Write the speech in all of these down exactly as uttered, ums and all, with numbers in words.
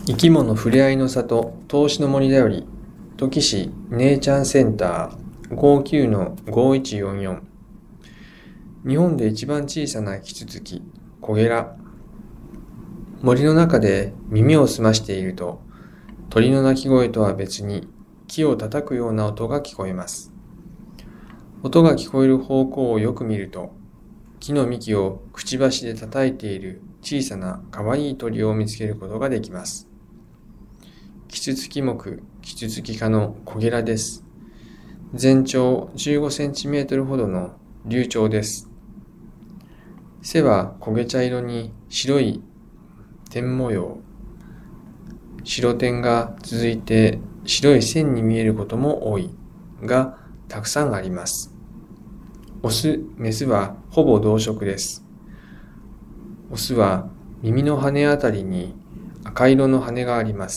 生き物ふれあいの里投資の森だより土岐市ネイチャーセンター ごきゅうのごいちよんよん。 日本で一番小さなキツツキコゲラ。森の中で耳を澄ましていると鳥の鳴き声とは別に木を叩くような音が聞こえます。音が聞こえる方向をよく見ると木の幹をくちばしで叩いている小さなかわいい鳥を見つけることができます。キツツキ目キツツキ科のコゲラです。全長じゅうごセンチメートルほどの流鳥です。背は焦げ茶色に白い点模様、白点が続いて白い線に見えることも多いがたくさんあります。オス、メスはほぼ同色です。オスは耳の羽あたりに赤色の羽があります。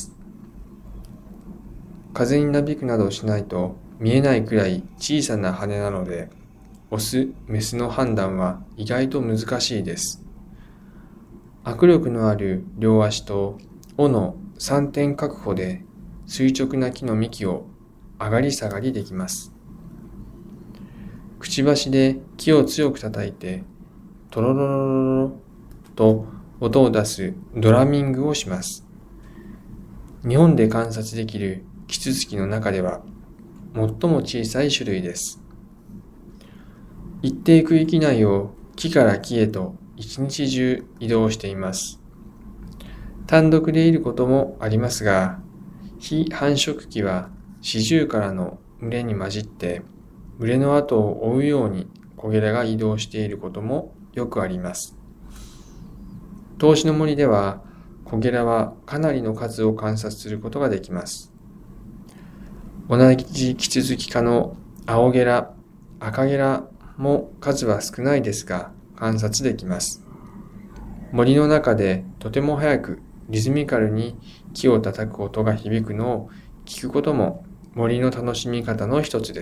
風になびくなどしないと見えないくらい小さな羽なので、オス、メスの判断は意外と難しいです。握力のある両足と尾のさんてん確保で垂直な木の幹を上がり下がりできます。くちばしで木を強く叩いてトロロロロロと音を出すドラミングをします。日本で観察できるキツツキの中では最も小さい種類です。一定区域内を木から木へと一日中移動しています。単独でいることもありますが、非繁殖期はシジュウカラの群れに混じって群れの後を追うようにコゲラが移動していることもよくあります。投資の森ではコゲラはかなりの数を観察することができます。同じキツツキ科の青ゲラ、赤ゲラも数は少ないですが観察できます。森の中でとても早くリズミカルに木を叩く音が響くのを聞くことも森の楽しみ方の一つです。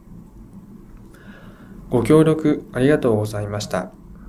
ご協力ありがとうございました。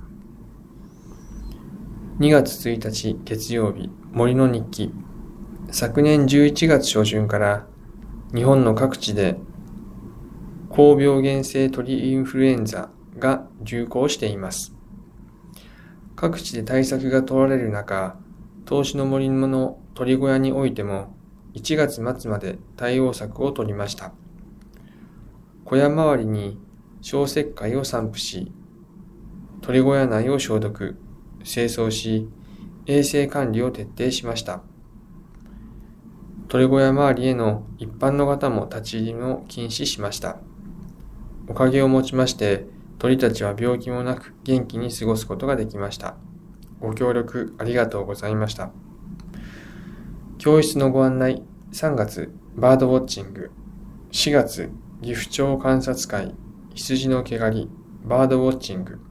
にがつついたち月曜日、森の日記。昨年じゅういちがつ初旬から日本の各地で高病原性鳥インフルエンザが流行しています。各地で対策が取られる中、投資の森の鳥小屋においてもいちがつ末まで対応策を取りました。小屋周りに消石灰を散布し、鳥小屋内を消毒、清掃し、衛生管理を徹底しました。鳥小屋周りへの一般の方も立ち入りも禁止しました。おかげをもちまして、鳥たちは病気もなく元気に過ごすことができました。ご協力ありがとうございました。教室のご案内、さんがつバードウォッチング、しがつ岐阜町観察会、羊の毛刈り、バードウォッチング、